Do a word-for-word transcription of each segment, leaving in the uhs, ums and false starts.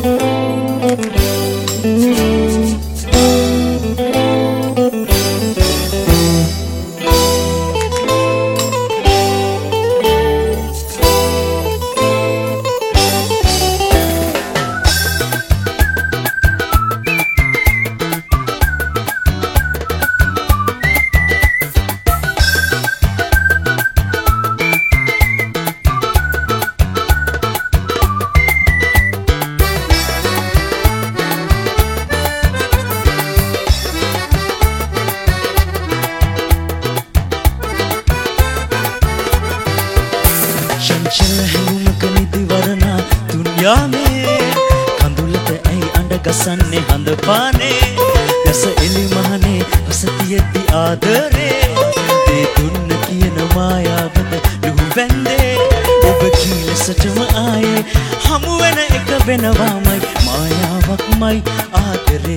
चंचल हैंगुमक निदिवरना दुनिया में कंदुलत ऐ अंड गसन्ने हंद पाने दस एलि महने हसतियति आदरे ते दुन्न कियन मायावत लुहु වැන්දේ ඔබ කීලසටම ආයේ හමු වෙන එක වෙනවාමයි මායාවක්මයි ආදරේ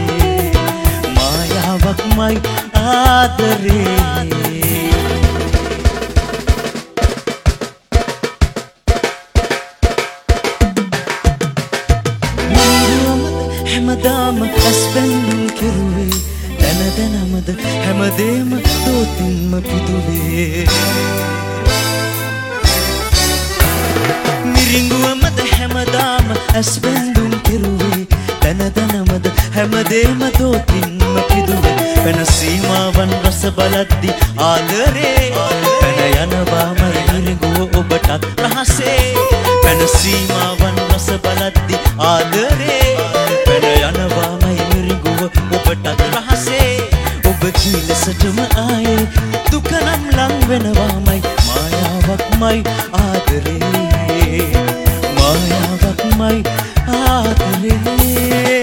මායාවක්මයි ආදරේ හැමදාම ඇස්පැන්දුම් කෙරුවේ දැන දැනමද හැමදේම දෝතින්ම පිදුවේ මිරිඟුවමද හැමදාම ඇස්පැන්දුම් කෙරුවේ දැන දැනමද හැමදේම දෝතින්ම පිදුවේ වෙන සීමාවන් රස බලද්දි ආදරේ වෙන යනවාමයි මිරිඟුව ඔබටත් රහසේ වෙන සීමාවන් රස බලද්දි ආදරේ ඔබටත් රහසේ ඔබ කීලසටම ආයේ දුකනම් ලං වෙනවාමයි මායාවක්මයි ආදරේ මායාවක්මයි ආදරේ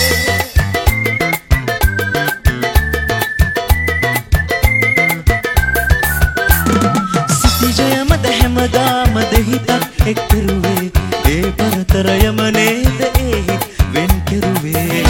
සිටිජයමද හැමදාම දෙහිතක් එක් කෙරුවේ ඒ පරතරයම නේද ඒ වෙන් කෙරුවේ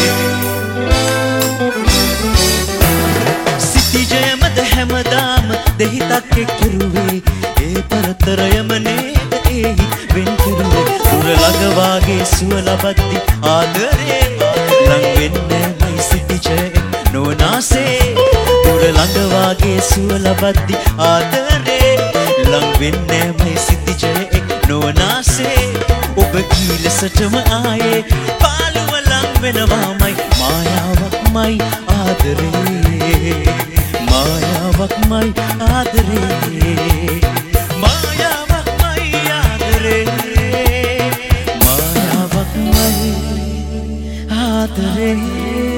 හැමදාම දෙහිතක් එක් කෙරුවේ ඒ පරතරයම නේද එහි වෙන් කෙරුවේ දුර ළඟ වාගේ සුව ලබද්දි ආදරේ ලං වෙන්නේ මයි සිටිජය නොනාසේ දුර ළඟ වාගේ සුව ලබද්දි ආදරේ ලං වෙන්නේ මයි සිටිජය නොනාසේ ඔබ කීලසටම ආයේ පාළුව ලං වෙනවාමයි මායාවක්මයි ආදරේ මායාවක්මයි ආදරේ මායාවක්මයි ආදරේ මායාවක්මයි ආදරේ